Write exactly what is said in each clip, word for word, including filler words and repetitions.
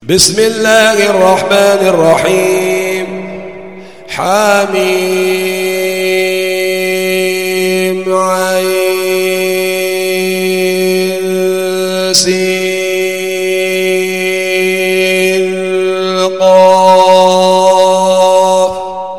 بسم الله الرحمن الرحيم. حميم عين سين قاف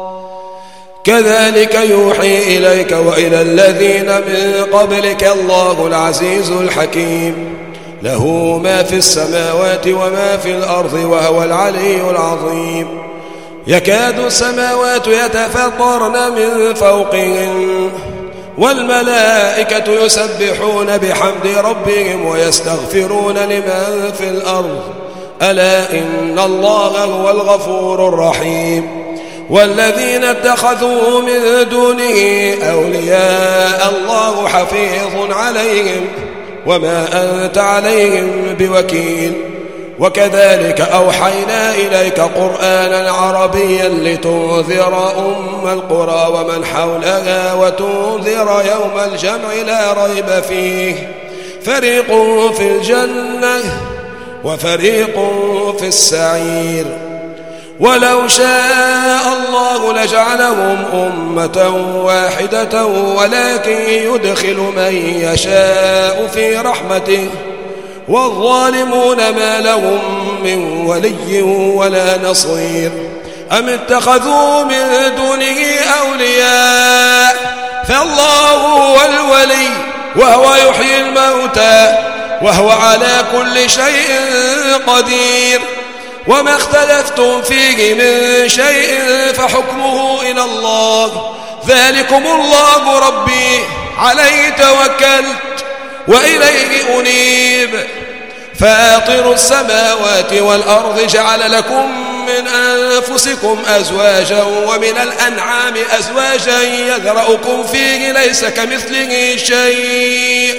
كذلك يوحي إليك وإلى الذين من قبلك الله العزيز الحكيم له ما في السماوات وما في الأرض وهو العلي العظيم. يكاد السماوات يتفطرن من فوقهم والملائكة يسبحون بحمد ربهم ويستغفرون لمن في الأرض ألا إن الله هو الغفور الرحيم. والذين اتخذوا من دونه أولياء الله حفيظ عليهم وما أنت عليهم بوكيل. وكذلك أوحينا إليك قرآنا عربيا لتنذر أم القرى ومن حولها وتنذر يوم الجمع لا ريب فيه فريق في الجنة وفريق في السعير. ولو شاء الله لجعلهم أمة واحدة ولكن يدخل من يشاء في رحمته والظالمون ما لهم من ولي ولا نصير. أم اتخذوا من دونه أولياء فالله هو الولي وهو يحيي الموتى وهو على كل شيء قدير. وما اختلفتم فيه من شيء فحكمه إلى الله ذلكم الله ربي عليه توكلت وإليه أنيب. فاطر السماوات والأرض جعل لكم من أنفسكم أزواجا ومن الأنعام أزواجا يذرأكم فيه ليس كمثله شيء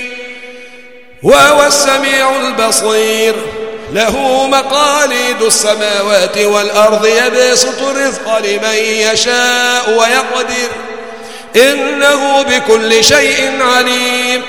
وهو السميع البصير. له مقاليد السماوات والأرض يبسط الرزق لمن يشاء ويقدر إنه بكل شيء عليم.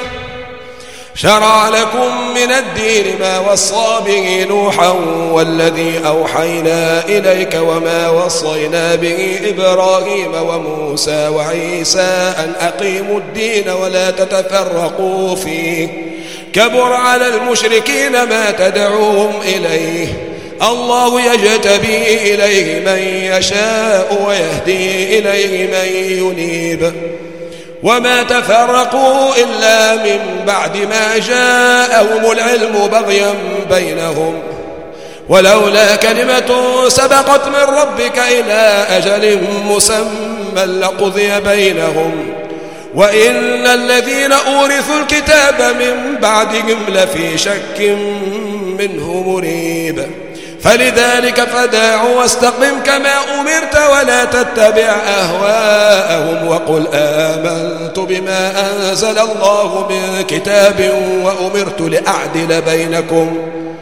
شرع لكم من الدين ما وصى به نوحا والذي أوحينا إليك وما وصينا به إبراهيم وموسى وعيسى أن أقيموا الدين ولا تتفرقوا فيه كبر على المشركين ما تدعوهم إليه الله يجتبي إليه من يشاء ويهدي إليه من ينيب. وما تفرقوا إلا من بعد ما جاءهم العلم بغيا بينهم ولولا كلمة سبقت من ربك إلى أجل مسمى لقضي بينهم وإن الذين أورثوا الكتاب من بعدهم لفي شك منه مريب. فلذلك فدع واستقم كما أمرت ولا تتبع أهواءهم وقل آمنت بما أنزل الله من كتاب وأمرت لأعدل بينكم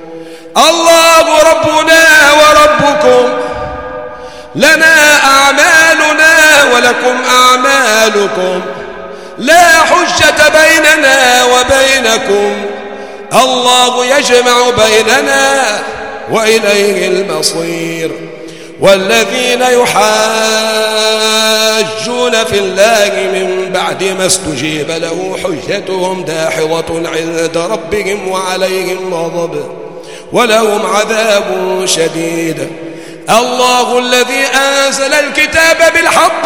الله ربنا وربكم لنا أعمالنا ولكم أعمالكم لا حجة بيننا وبينكم الله يجمع بيننا وإليه المصير. والذين يحاجون في الله من بعد ما استجيب له حجتهم داحضة عند ربهم وعليهم غضب ولهم عذاب شديد. الله الذي أنزل الكتاب بالحق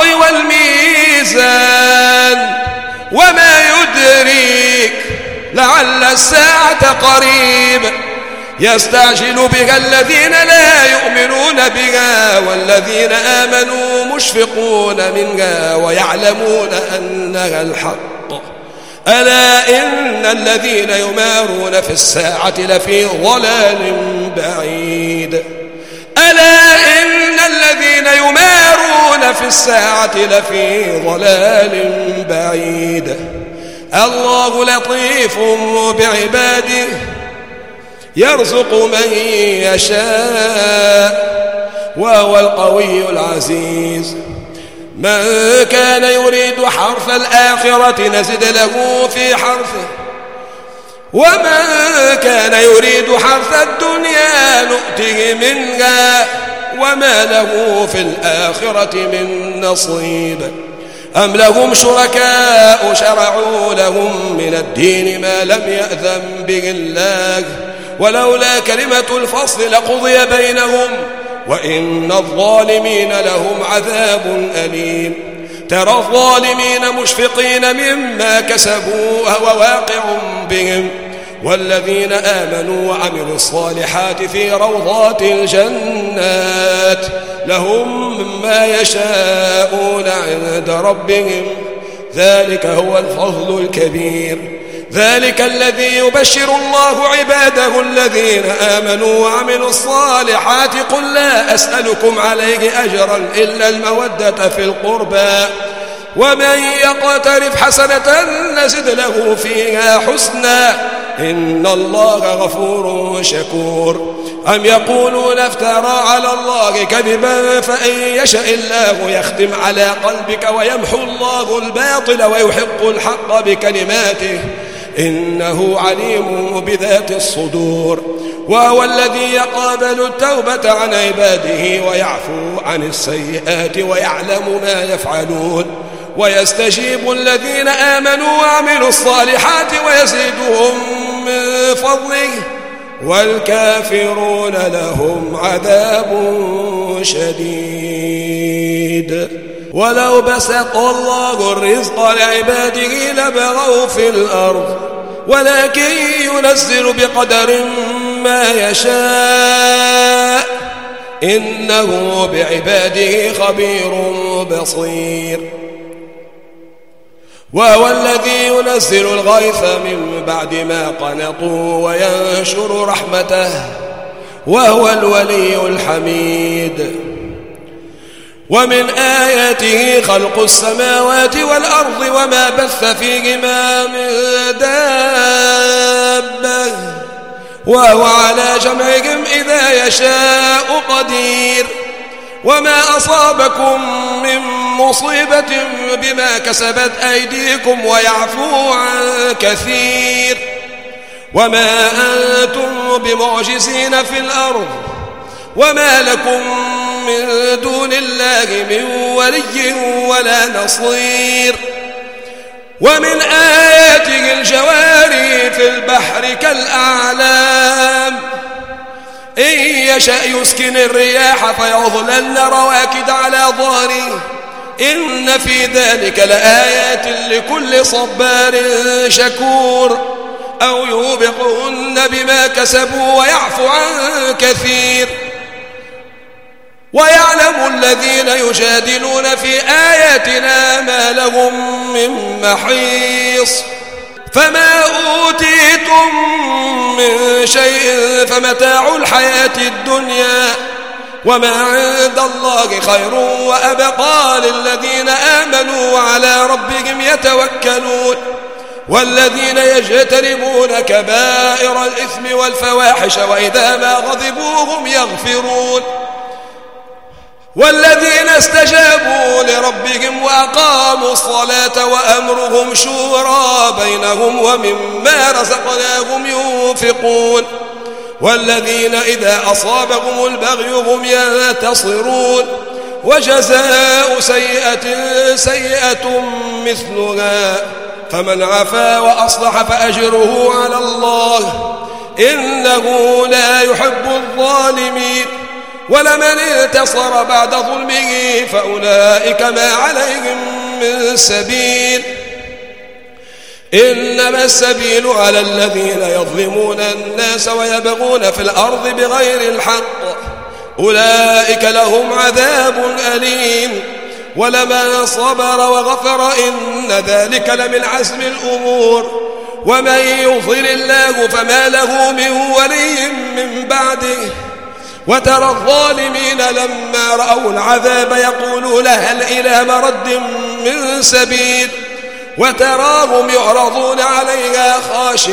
والميزان وما يدريك لعل الساعة قريب يستعجل بها الذين لا يؤمنون بها والذين آمنوا مشفقون منها ويعلمون أنها الحق ألا إن الذين يمارون في الساعة لفي ضلال بعيد. ألا إن الذين يمارون في الساعة لفي ضلال بعيد. الله لطيف بعباده يرزق من يشاء وهو القوي العزيز. من كان يريد حرث الآخرة نزد له في حرثه ومن كان يريد حرث الدنيا نؤته منها وما له في الآخرة من نصيب أم لهم شركاء شرعوا لهم من الدين ما لم يأذن به الله ولولا كلمة الفصل لقضي بينهم وإن الظالمين لهم عذاب أليم ترى الظالمين مشفقين مما كسبوا وهو واقع بهم والذين آمنوا وعملوا الصالحات في روضات الجنات لهم ما يشاءون عند ربهم ذلك هو الفضل الكبير ذلك الذي يبشر الله عباده الذين آمنوا وعملوا الصالحات قل لا أسألكم عليه أجرا إلا المودة في القربى ومن يقترف حسنة نزد له فيها حسنا إن الله غفور شكور أم يقولون افترى على الله كذبا فإن يشاء الله يختم على قلبك ويمحو الله الباطل ويحق الحق بكلماته إنه عليم بذات الصدور وهو الذي يقبل التوبة عن عباده ويعفو عن السيئات ويعلم ما يفعلون ويستجيب الذين آمنوا وعملوا الصالحات ويزيدهم من فضله والكافرون لهم عذاب شديد ولو بسط الله الرزق لعباده لبغوا في الأرض ولكن ينزل بقدر ما يشاء إنه بعباده خبير بصير وهو الذي ينزل الغيث من بعد ما قنطوا وينشر رحمته وهو الولي الحميد ومن آياته خلق السماوات والأرض وما بث فيهما من دابة وهو على جمعهم إذا يشاء قدير وما أصابكم من مصيبة بما كسبت أيديكم ويعفو عن كثير وما أنتم بمعجزين في الأرض وما لكم من دون الله من ولي ولا نصير ومن آياته الجواري في البحر كالأعلام إن يشأ يسكن الرياح فيظللن رواكد على ظهره إن في ذلك لآيات لكل صبار شكور أو يوبقهن بما كسبوا ويعفو عن كثير ويعلم الذين يجادلون في آياتنا ما لهم من محيص فما أوتيتم من شيء فمتاع الحياة الدنيا وما عند الله خير وأبقى للذين آمنوا وعلى ربهم يتوكلون والذين يجتنبون كبائر الإثم والفواحش وإذا ما غضبوا هم يغفرون والذين استجابوا لربهم وأقاموا الصلاة وأمرهم شورى بينهم ومما رزقناهم ينفقون والذين إذا أصابهم البغي هم ينتصرون وجزاء سيئة سيئة مثلها فمن عفا وأصلح فأجره على الله إنه لا يحب الظالمين ولمن انتصر بعد ظلمه فأولئك ما عليهم من سبيل إنما السبيل على الذين يظلمون الناس ويبغون في الأرض بغير الحق أولئك لهم عذاب أليم ولمن صبر وغفر إن ذلك لمن عزم الأمور ومن يضلل الله فما له من ولي من بعده وترى الظالمين لما رأوا العذاب يقولون هل إلى مرد من سبيل وتراهم يعرضون عليها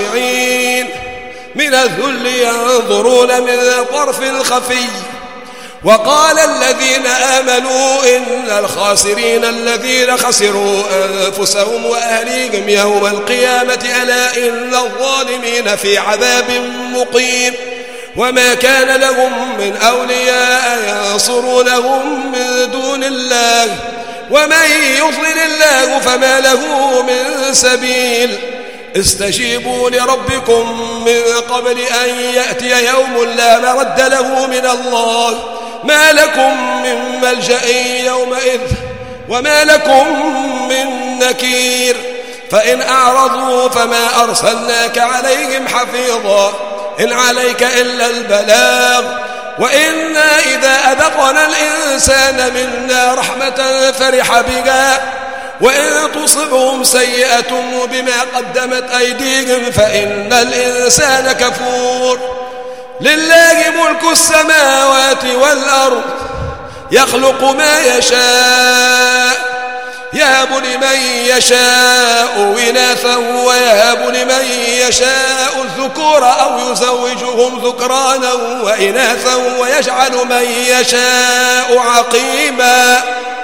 خاشعين من الذل ينظرون من طرف خفي وقال الذين آمنوا إن الخاسرين الذين خسروا أنفسهم وأهليهم يوم القيامة ألا إن الظالمين في عذاب مقيم وما كان لهم من أولياء ينصرونهم من دون الله ومن يضلل الله فما له من سبيل استجيبوا لربكم من قبل أن يأتي يوم لا مرد له من الله ما لكم من ملجأ يومئذ وما لكم من نكير فإن أعرضوا فما أرسلناك عليهم حفيظا إن عليك إلا البلاغ وإنا إذا أذقنا الإنسان منا رحمة فرح بها وإن تصبهم سيئة بما قدمت أيديهم فإن الإنسان كفور لله ملك السماوات والأرض يخلق ما يشاء يهب لمن يشاء إناثا ويهب لمن يشاء الذكور أو يزوجهم ذكرانا وإناثا ويجعل من يشاء عقيما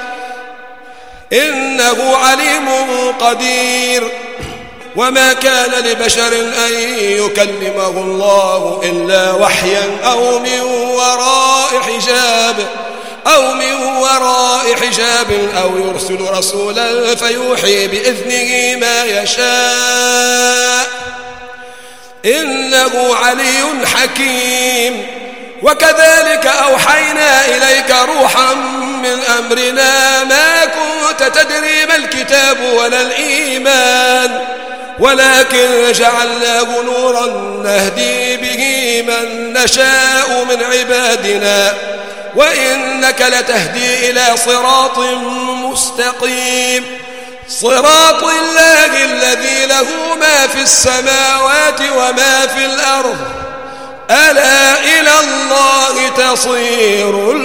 إنه عليم قدير وما كان لبشر أن يكلمه الله إلا وحيا أو من وراء حجاب أو من وراء حجاب أو يرسل رسولا فيوحي بإذنه ما يشاء إنه علي حكيم وكذلك أوحينا إليك روحا من أمرنا ما كنت تدري ما الكتاب ولا الإيمان ولكن جعلناه نورا نهدي به من نشاء من عبادنا وإنك لتهدي إلى صراط مستقيم صراط الله الذي له ما في السماوات وما في الأرض ألا إلى الله تصير